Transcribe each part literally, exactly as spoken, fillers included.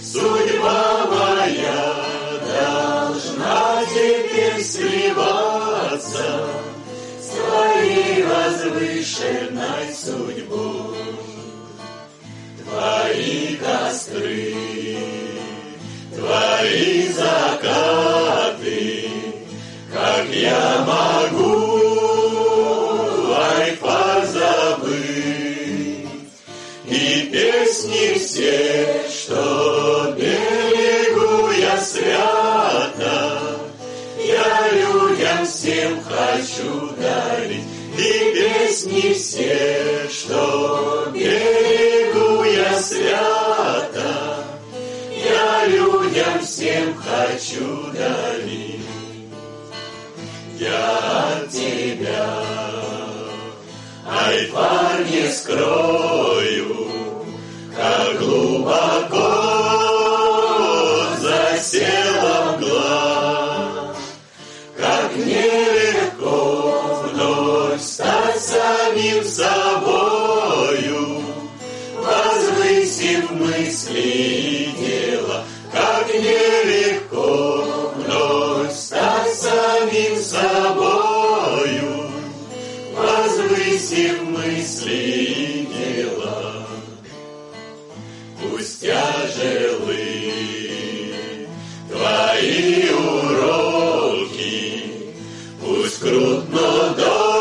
Судьба моя должна теперь сливаться с Твоей возвышенной судьбой. Твои костры, Твои закаты, как я могу о них позабыть, и песни все, что берегу я свято, я людям всем хочу дарить, и песни все, что берегу я свято, я людям всем хочу дарить. Я от Тебя, ай, тварь не скрою, как глубоко засела мгла, как нелегко вновь стать самим собою, возвысив мысли и дела, как нелегко вновь стать самим собою, возвысив мысли и дела. Пусть тяжелы Твои уроки, пусть крут, но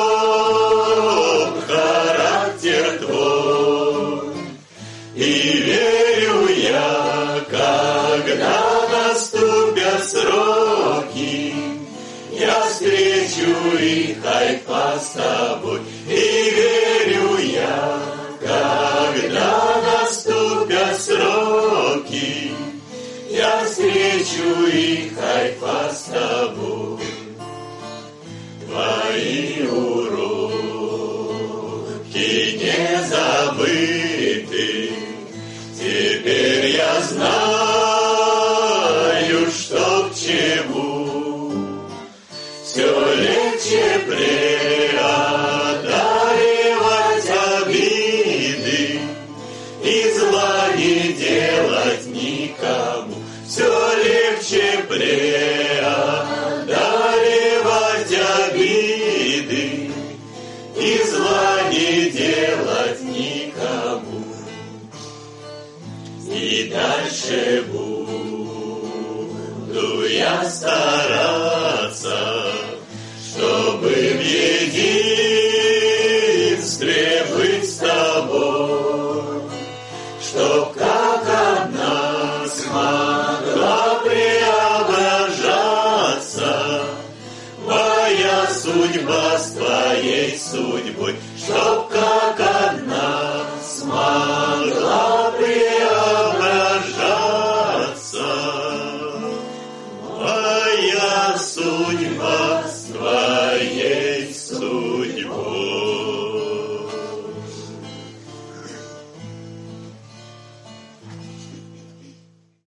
добр характер Твой, и верю я, когда наступят сроки, я встречу их, Хайфа, с Тобой, и верю я, когда наступят сроки, я встречу их, Хайфа, с Тобой. Твои уроки не забыты, теперь я знаю, что к чему. Все легче преодолевать обиды и зла не делать никому. Все легче преодолевать обиды и зла не делать никому. И дальше буду я стараться, чтобы в единстве быть с Тобой, чтоб как одна смогла преображаться моя судьба с Твоей судьбой, чтоб